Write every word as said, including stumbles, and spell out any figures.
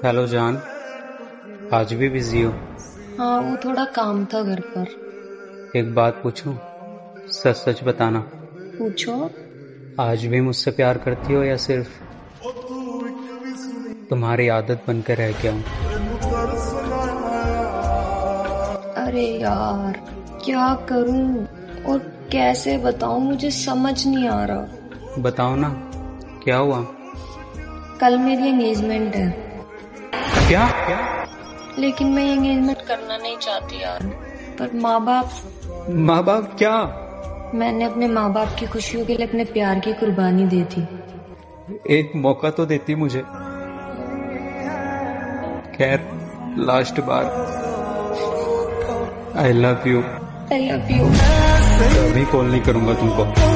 Hello जान, आज भी बिजी हो? हाँ, वो थोड़ा काम था घर पर। एक बात पूछूं? सच सच बताना, पूछो। आज भी मुझसे प्यार करती हो या सिर्फ तुम्हारी आदत बनकर रह गया हूँ? अरे यार, क्या करूं और कैसे बताऊं, मुझे समझ नहीं आ रहा। बताओ ना, क्या हुआ? कल मेरी एंगेजमेंट है। क्या क्या? लेकिन मैं एंगेजमेंट करना नहीं चाहती यार, पर माँ बाप। माँ बाप क्या? मैंने अपने माँ बाप की खुशियों के लिए अपने प्यार की कुर्बानी दी थी। एक मौका तो देती मुझे। खैर, लास्ट बार, I love you. I love you. कभी कॉल नहीं करूंगा तुमको।